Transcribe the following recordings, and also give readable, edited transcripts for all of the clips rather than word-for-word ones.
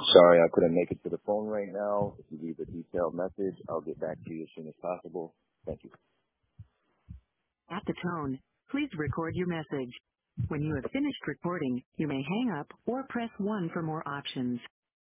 Sorry, I couldn't make it to the phone right now. If you leave a detailed message, I'll get back to you as soon as possible. Thank you. At the tone, please record your message. When you have finished recording, you may hang up or press 1 for more options.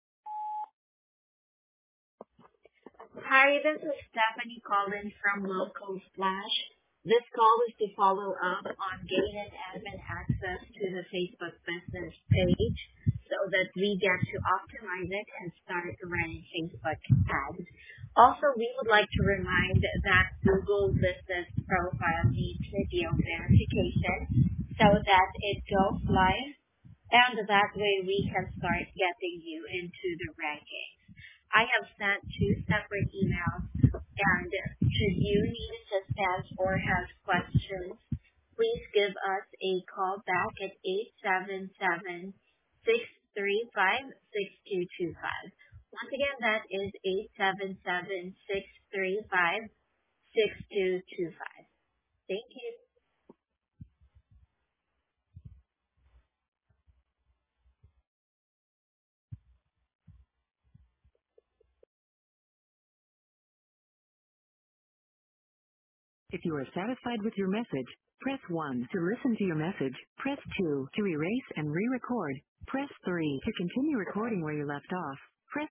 Hi, this is Stephanie calling from Local Flash. This call is to follow up on gaining admin access to the Facebook business page so that we get to optimize it and start running Facebook ads. Also, we would like to remind that Google Business Profile needs video verification so that it goes live, and that way we can start getting you into the rankings. I have sent 2 separate emails, and should you need assistance or have questions, please give us a call back at 877-635-6225. Once again, that is 877-635-6225. Thank you. If you are satisfied with your message, press 1 to listen to your message. Press 2 to erase and re-record. Press 3 to continue recording where you left off.